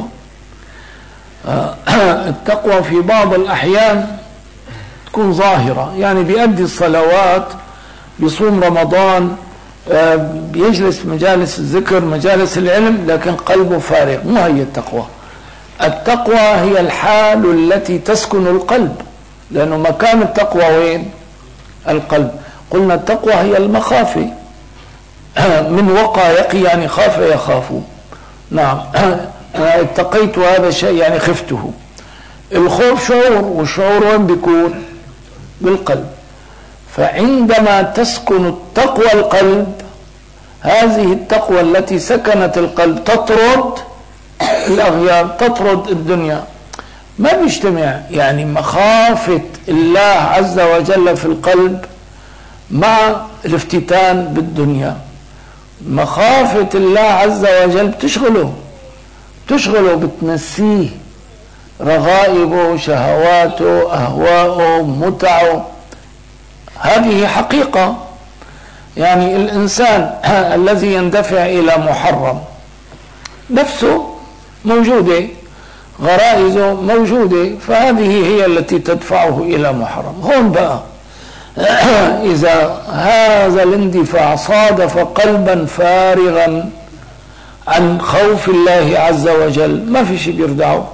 التقوى في بعض الأحيان تكون ظاهرة، يعني بيؤدي الصلوات، بيصوم رمضان، بيجلس مجالس الذكر مجالس العلم لكن قلبه فارغ. ما هي التقوى؟ التقوى هي الحال التي تسكن القلب، لأنه مكان التقوى وين؟ القلب. قلنا التقوى هي المخافة، من وقى يقي يعني خاف يخاف. نعم، أنا اتقيت هذا الشيء يعني خفته. الخوف شعور، والشعور وين بيكون؟ بالقلب. فعندما تسكن التقوى القلب، هذه التقوى التي سكنت القلب تطرد الأغيار، تطرد الدنيا. ما بيجتمع يعني مخافة الله عز وجل في القلب مع الافتتان بالدنيا. مخافة الله عز وجل بتشغله بتشغله بتنسيه رغائبه، شهواته، أهواءه، متعه. هذه حقيقة. يعني الإنسان الذي يندفع إلى محرم نفسه موجودة، غرائزه موجودة، فهذه هي التي تدفعه إلى محرم. هون بقى إذا هذا الاندفاع صادف قلبا فارغا عن خوف الله عز وجل ما في شيء بيردعه.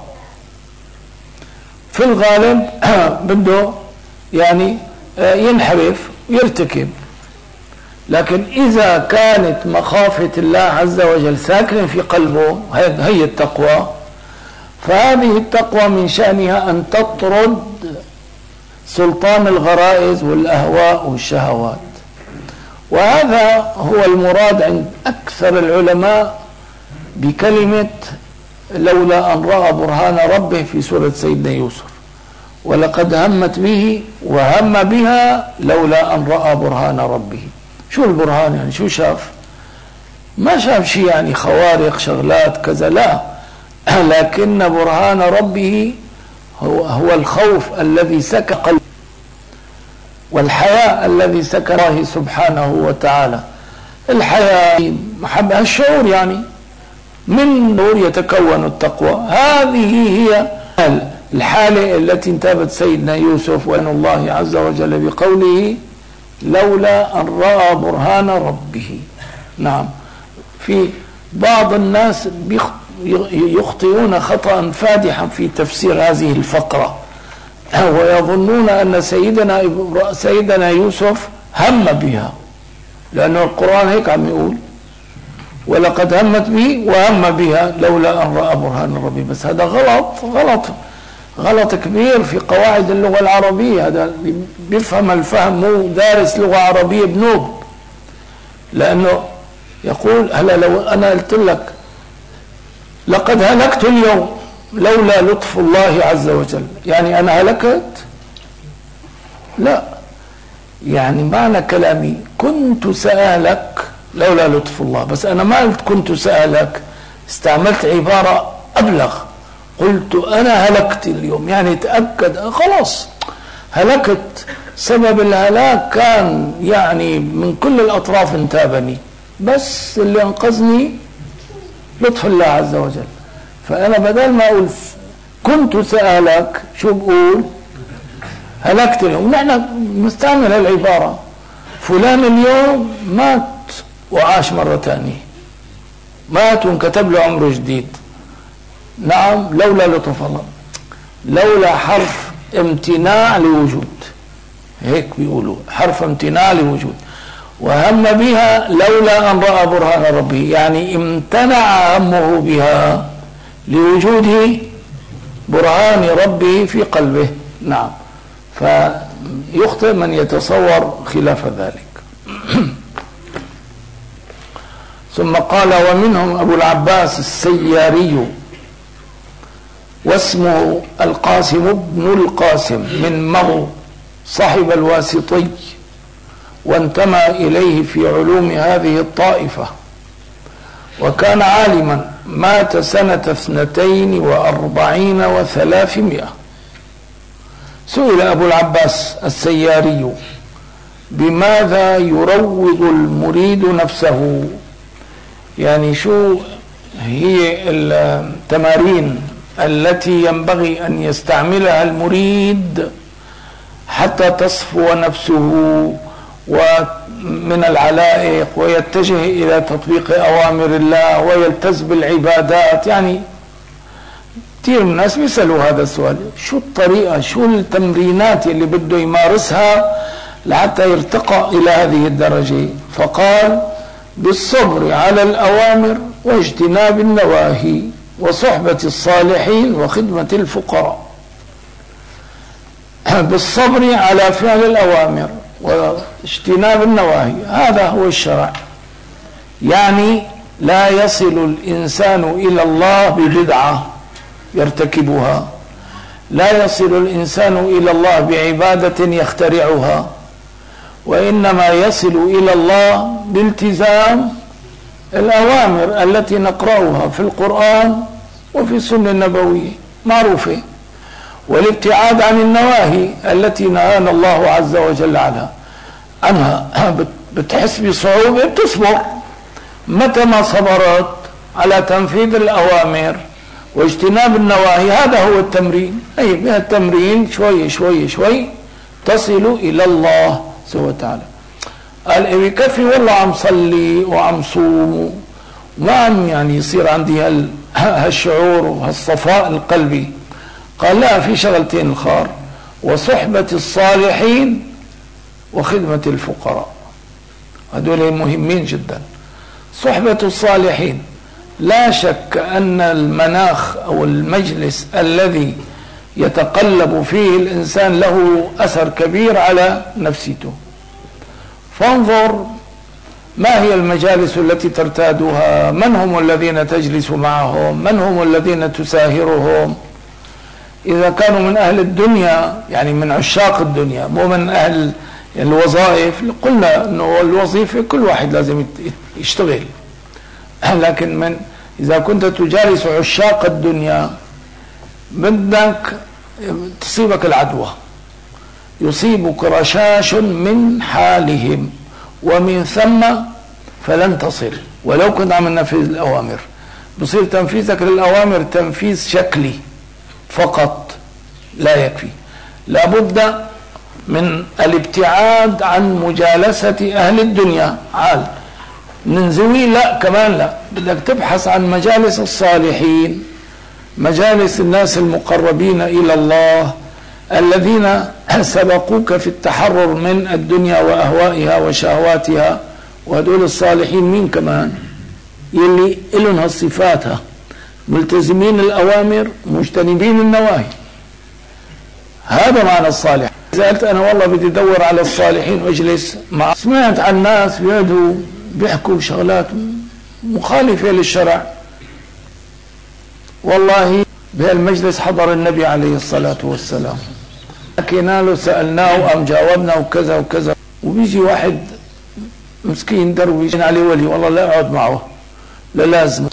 في الغالب بده يعني ينحرف يرتكب. لكن إذا كانت مخافة الله عز وجل ساكنة في قلبه، هي التقوى، فهذه التقوى من شأنها أن تطرد سلطان الغرائز والأهواء والشهوات. وهذا هو المراد عند أكثر العلماء بكلمة لولا أن رأى برهان ربه في سورة سيدنا يوسف، ولقد همت به وهم بها لولا أن رأى برهان ربه. شو البرهان يعني؟ شو شاف؟ ما شاف شيء يعني خوارق شغلات كذا، لا، لكن برهان ربه هو, هو الخوف الذي سكن قلبه، والحياء الذي سكن الله سبحانه وتعالى. الحياء محبة الشعور، يعني من نور يتكون التقوى. هذه هي الحالة التي انتابت سيدنا يوسف وأن الله عز وجل بقوله لولا أن رأى برهان ربه. نعم، في بعض الناس يخطئون خطأ فادحا في تفسير هذه الفقرة، ويظنون أن سيدنا سيدنا يوسف هم بها، لأنه القرآن هيك عم يقول ولقد همت به وهم بها لولا أن رأى برهان ربه. بس هذا غلط غلط غلط كبير في قواعد اللغة العربية. هذا بيفهم الفهم مو دارس لغة عربية بنوب، لأنه يقول هلا لو أنا قلت لك لقد هلكت اليوم لولا لطف الله عز وجل، يعني أنا هلكت؟ لا، يعني معنى كلامي كنت سأهلك لولا لطف الله، بس أنا ما قلت كنت سأهلك، استعملت عبارة أبلغ، قلت أنا هلكت اليوم، يعني تأكد خلاص هلكت. سبب الهلاك كان يعني من كل الأطراف انتابني، بس اللي أنقذني لطف الله عز وجل. فأنا بدل ما أقول كنت سأهلك شو بقول؟ هلكت اليوم. نحن نستعمل العبارة فلان اليوم مات وعاش مرة ثانية، مات وانكتب له عمره جديد. نعم، لولا لطف الله، لولا حرف امتناع لوجود، هيك بيقولوا حرف امتناع لوجود. وهم بها لولا أن رأى برهان ربه، يعني امتنع همه بها لوجود برهان ربه في قلبه. نعم، فيخطئ من يتصور خلاف ذلك. ثم قال ومنهم أبو العباس السياري واسمه القاسم بن القاسم من مغو، صاحب الواسطي، وانتمى إليه في علوم هذه الطائفة، وكان عالما، مات سنة اثنتين وأربعين وثلاثمائة. سئل أبو العباس السياري بماذا يروض المريد نفسه، يعني شو هي التمارين التي ينبغي أن يستعملها المريد حتى تصفو نفسه ومن العلائق، ويتجه إلى تطبيق أوامر الله ويلتز بالعبادات. يعني كثير من الناس بيسألوا هذا السؤال، شو الطريقة، شو التمرينات اللي بده يمارسها لحتى يرتقى إلى هذه الدرجة؟ فقال بالصبر على الأوامر واجتناب النواهي وصحبة الصالحين وخدمة الفقراء. بالصبر على فعل الأوامر واجتناب النواهي، هذا هو الشرع. يعني لا يصل الإنسان إلى الله ببدعة يرتكبها، لا يصل الإنسان إلى الله بعبادة يخترعها، وإنما يصل إلى الله بالتزام الأوامر التي نقرأها في القرآن وفي السنة النبوية معروفة، والابتعاد عن النواهي التي نهانا الله عز وجل عنها عنها بتحس بصعوبة بتصبر. متى ما صبرت على تنفيذ الأوامر واجتناب النواهي، هذا هو التمرين. أي بها التمرين شوي شوي شوي تصل إلى الله سبحانه وتعالى. قال إيه بكفي والله عم صلي وعم صوم ما عم يعني يصير عندي هالشعور وهالصفاء القلبي. قال لا، في شغلتين الخار: وصحبة الصالحين وخدمة الفقراء. هذول مهمين جدا. صحبة الصالحين، لا شك أن المناخ أو المجلس الذي يتقلب فيه الإنسان له أثر كبير على نفسيته. فانظر ما هي المجالس التي ترتادها، من هم الذين تجلس معهم، من هم الذين تساهرهم. إذا كانوا من أهل الدنيا، يعني من عشاق الدنيا، مو من أهل الوظائف، قلنا أنه الوظيفة كل واحد لازم يشتغل، لكن من إذا كنت تجالس عشاق الدنيا بدك تصيبك العدوى، يصيبك رشاش من حالهم، ومن ثم فلن تصل ولو كنت عم ننفذ الأوامر. بصير تنفيذك للأوامر تنفيذ شكلي فقط لا يكفي، لابد من الابتعاد عن مجالسة أهل الدنيا. عال ننزوي لا، كمان لا، بدك تبحث عن مجالس الصالحين، مجالس الناس المقربين إلى الله الذين سبقوك في التحرر من الدنيا وأهوائها وشهواتها. وهدول الصالحين مين كمان؟ يلي إلهم هالصفاتها، ملتزمين الأوامر مجتنبين النواهي. هذا معنى الصالح. إذا قلت أنا والله بدي أدور على الصالحين واجلس مع، سمعت عن ناس بيقعدوا بيحكوا شغلات مخالفة للشرع، والله بهالمجلس حضر النبي عليه الصلاة والسلام، حكينا له سألناه أم جاوبنا وكذا وكذا، وبيجي واحد مسكين درويش عليه ولي، والله لا أقعد معه، لا لازم.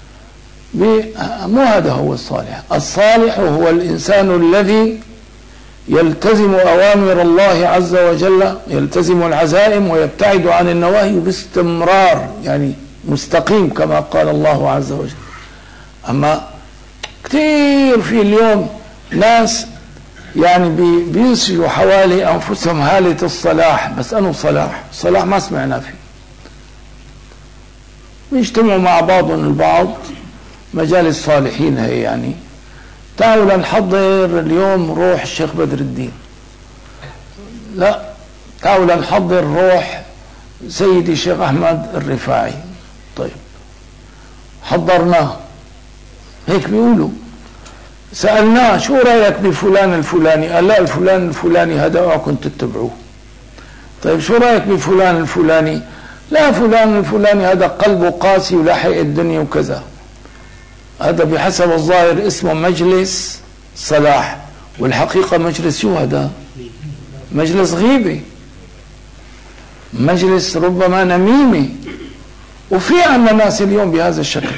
مو هذا هو الصالح. الصالح هو الإنسان الذي يلتزم أوامر الله عز وجل، يلتزم العزائم ويبتعد عن النواهي باستمرار، يعني مستقيم كما قال الله عز وجل. أما كثير في اليوم ناس يعني بينسجوا حوالي أنفسهم هالة الصلاح، بس أنه صلاح صلاح ما سمعنا فيه. بيجتمعوا مع بعضهم البعض، مجالس صالحين هي، يعني تعالوا لنحضر اليوم روح الشيخ بدر الدين، لا تعالوا لنحضر روح سيدي الشيخ أحمد الرفاعي. طيب حضرناه هيك بيقولوا، سألناه شو رأيك بفلان الفلاني؟ قال لا، الفلان الفلاني هذا اوعكم تتبعوه. طيب شو رأيك بفلان الفلاني؟ لا، فلان الفلاني هذا قلبه قاسي ولاحق الدنيا وكذا. هذا بحسب الظاهر اسمه مجلس صلاح، والحقيقة مجلس شو هذا؟ مجلس غيبة، مجلس ربما نميمة. وفي عنا ناس اليوم بهذا الشكل.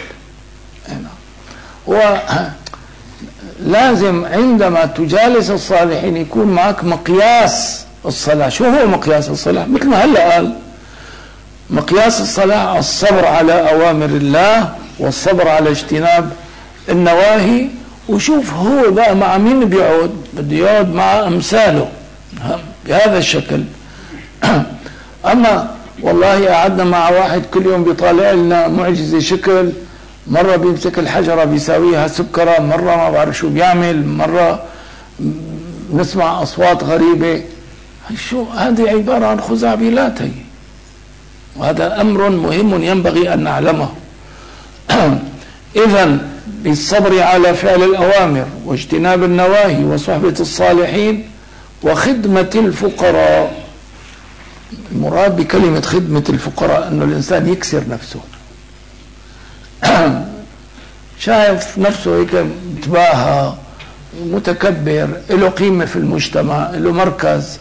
ولازم عندما تجالس الصالحين يكون معك مقياس الصلاة. شو هو مقياس الصلاة؟ مثل ما هلا قال، مقياس الصلاة الصبر على أوامر الله والصبر على اجتناب النواهي. وشوف هو بقى مع مين بيقعد، بده يقعد مع أمثاله بهذا الشكل. أما والله قعدنا مع واحد كل يوم بيطالع لنا معجزة شكل، مرة بيمسك الحجرة بيساويها سكرة، مرة ما بعرف شو بيعمل، مرة نسمع أصوات غريبة. شو هذه؟ عبارة عن خزعبلات هي، وهذا أمر مهم ينبغي أن نعلمه. إذن بالصبر على فعل الأوامر واجتناب النواهي وصحبة الصالحين وخدمة الفقراء. المراد بكلمة خدمة الفقراء أنه الإنسان يكسر نفسه، شايف نفسه هيك متباهى متكبر، له قيمة في المجتمع، له مركز.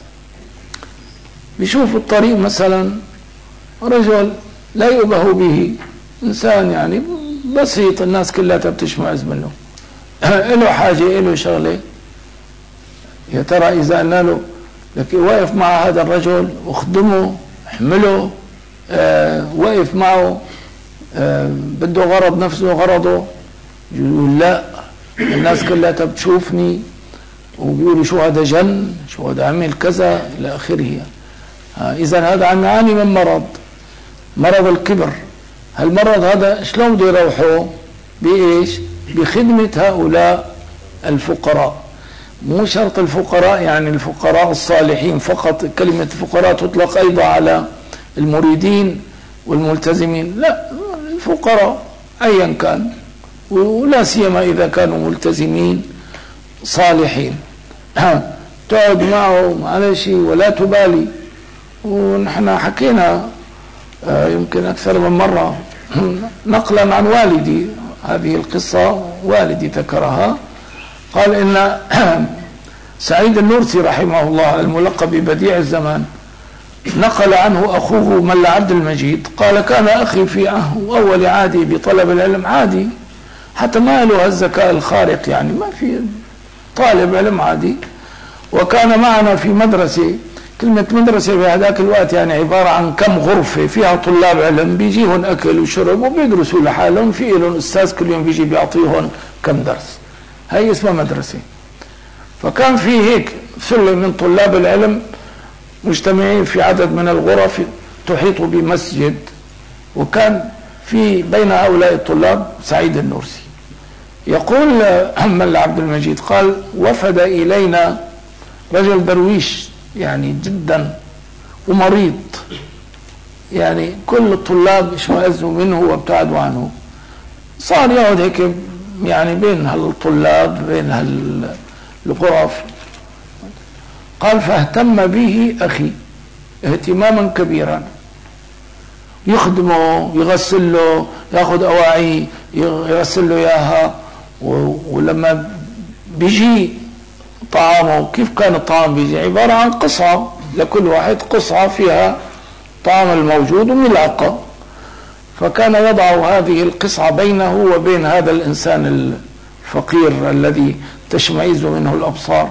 بيشوف الطريق مثلا رجل لا يؤبه به، إنسان يعني بسيط الناس كلها بتشمئز منه، له حاجة له شغلة، يا ترى إذا قلنا له لك واقف مع هذا الرجل واخدمه احمله، آه واقف معه، آه بده غرض نفسه غرضه، يقول لا الناس كلها بتشوفني وبيقولوا شو هذا جن، شو هذا عمل كذا إلى آخره. آه إذا هذا عم يعاني من مرض، مرض الكبر. هالمرض هذا شلون بده يروحه؟ بإيش؟ بخدمة هؤلاء الفقراء. مو شرط الفقراء يعني الفقراء الصالحين فقط، كلمة الفقراء تطلق أيضا على المريدين والملتزمين، لا، الفقراء أيا كان، ولا سيما إذا كانوا ملتزمين صالحين. تقعد معه على شيء ولا تبالي. ونحن حكينا يمكن أكثر من مرة نقلا عن والدي، هذه القصة والدي ذكرها، قال إن سعيد النورسي رحمه الله الملقب ببديع الزمان نقل عنه أخوه ملا عبد المجيد، قال كان أخي في أول عادي بطلب العلم، عادي حتى ما له الذكاء الخارق، يعني ما في، طالب علم عادي، وكان معنا في مدرسة. كلمة مدرسة في هذاك الوقت يعني عبارة عن كم غرفة فيها طلاب علم بيجيهم أكل وشرب وبيدرسوا لحالهم، في لهم أستاذ كل يوم بيجي بيعطيهم كم درس، هي اسمها مدرسة. فكان في هيك سلة من طلاب العلم مجتمعين في عدد من الغرف تحيط بمسجد، وكان في بين هؤلاء الطلاب سعيد النورسي. يقول ملا عبد المجيد قال وفد إلينا رجل درويش يعني جدا ومريض، يعني كل الطلاب اشمئزوا منه وابتعدوا عنه، صار يقعد هيك يعني بين هالطلاب بين هالغرف. قال فاهتم به أخي اهتماما كبيرا، يخدمه، يغسل له، ياخذ أواعي يغسل له إياها، ولما بيجي طعامه، كيف كان الطعام بيجي؟ عبارة عن قصعة، لكل واحد قصعة فيها طعام الموجود وملعقة، فكان يضع هذه القصعة بينه وبين هذا الإنسان الفقير الذي تشمئز منه الأبصار،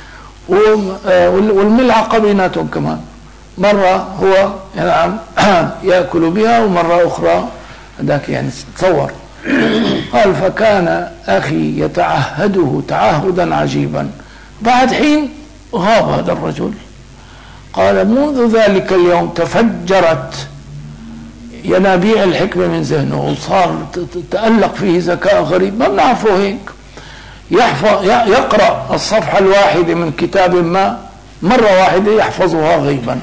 والملعقة بيناتهم كمان، مرة هو نعم يأكل بها ومرة أخرى ذاك يعني تصور. قال فكان أخي يتعهده تعهدا عجيبا، بعد حين غاب هذا الرجل. قال منذ ذلك اليوم تفجرت ينابيع الحكمة من ذهنه، وصار تألق فيه ذكاء غريب ما بنعرفه هيك، يحفظ يقرأ الصفحة الواحدة من كتاب ما مرة واحدة يحفظها غيبا.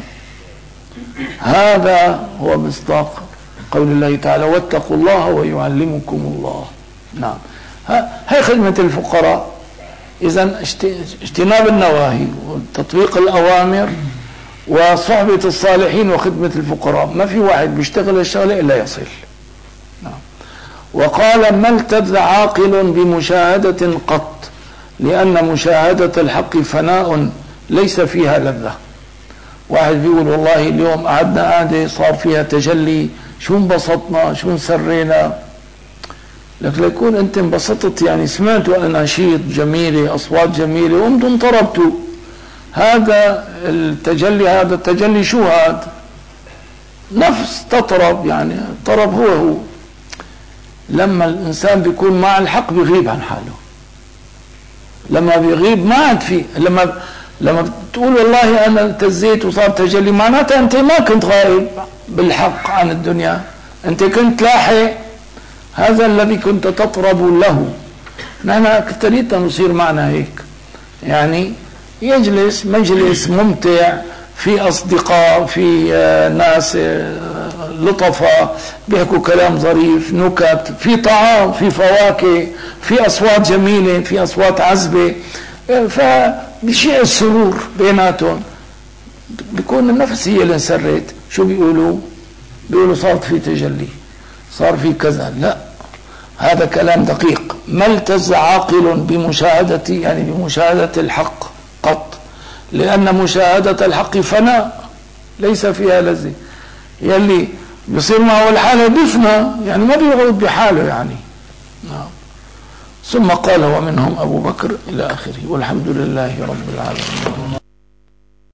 هذا هو مصداق قول الله تعالى واتقوا الله ويعلمكم الله. نعم، هي خدمة الفقراء. إذن اجتناب النواهي وتطبيق الأوامر وصحبة الصالحين وخدمة الفقراء، ما في واحد بيشتغل الشغلة إلا يصل. نعم. وقال ما التذ عاقل بمشاهدة قط، لأن مشاهدة الحق فناء ليس فيها لذة. واحد بيقول والله اليوم قعدنا قعدة صار فيها تجلي، شو انبسطنا شو انسرينا. لك ليكون انت انبسطت يعني سمعتوا اناشيد جميلة أصوات جميلة وانتم انطربتوا، هذا التجلي، هذا التجلي شو هذا؟ نفس تطرب، يعني الطرب هو هو. لما الإنسان بيكون مع الحق بيغيب عن حاله، لما بيغيب ما عاد فيه، لما لما بتقول والله أنا التزيت وصار تجلي، معناتها أنت ما كنت غائب بالحق عن الدنيا، أنت كنت لاحق، هذا الذي كنت تطرب له. نحن أكثريتنا نصير معنا هيك، يعني يجلس مجلس ممتع، في أصدقاء، في ناس لطفاء بيحكوا كلام ظريف، نكت، في طعام، في فواكه، في أصوات جميلة، في أصوات عذبة، فبشيء السرور بيناتهم. بيكون النفس هي اللي انسرت. شو بيقولوا؟ بيقولوا صارت في تجلي، صار في كذا. لا، هذا كلام دقيق. ما التز عاقل بمشاهدة يعني بمشاهدة الحق قط، لأن مشاهدة الحق فناء ليس فيها لذة. يلي بيصير معه الحالة بيفنى، يعني ما بيقعد بحاله يعني. نعم. ثم قال ومنهم أبو بكر إلى آخره، والحمد لله رب العالمين.